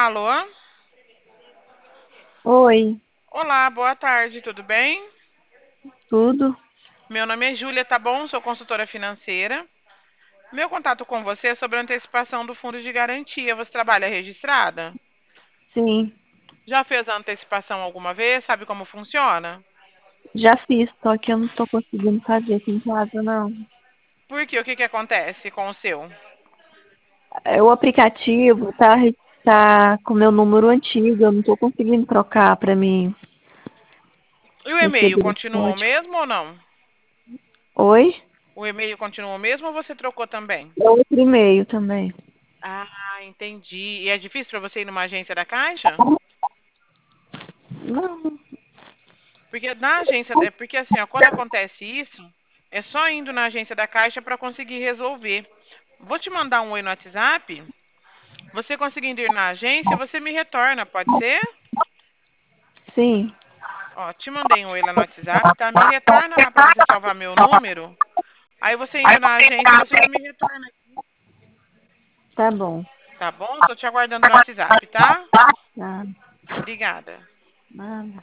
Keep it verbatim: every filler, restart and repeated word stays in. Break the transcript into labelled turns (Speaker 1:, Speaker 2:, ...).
Speaker 1: Alô?
Speaker 2: Oi,
Speaker 1: Olá, boa tarde, tudo bem?
Speaker 2: tudo?
Speaker 1: Meu nome é Júlia, tá bom? Sou consultora financeira. Meu contato com você é sobre a antecipação do fundo de garantia. Você trabalha registrada?
Speaker 2: Sim,
Speaker 1: Já fez a antecipação alguma vez? Sabe como funciona?
Speaker 2: já fiz, só que eu não tô conseguindo fazer aqui em casa, não.
Speaker 1: Por quê? O que que acontece com o seu?
Speaker 2: É, o aplicativo tá, re- tá com meu número antigo, eu não tô conseguindo trocar pra mim
Speaker 1: E o e-mail
Speaker 2: receber o
Speaker 1: continua o
Speaker 2: código.
Speaker 1: mesmo ou não?
Speaker 2: Oi?
Speaker 1: O e-mail continua o mesmo ou você trocou também?
Speaker 2: É outro e-mail também.
Speaker 1: Ah, entendi. E é difícil para você ir numa agência da Caixa?
Speaker 2: Não,
Speaker 1: Porque na agência, é porque assim, ó, quando acontece isso, é só indo na agência da Caixa para conseguir resolver. Vou te mandar um oi no WhatsApp. Você conseguindo ir na agência, você me retorna, pode ser?
Speaker 2: sim,
Speaker 1: Ó, te mandei um oi lá no WhatsApp, tá? Me retorna lá para você salvar meu número. Aí você indo na agência, você já me retorna,
Speaker 2: tá bom.
Speaker 1: tá bom? Tô te aguardando no WhatsApp, tá?
Speaker 2: Tá,
Speaker 1: Obrigada.
Speaker 2: nada.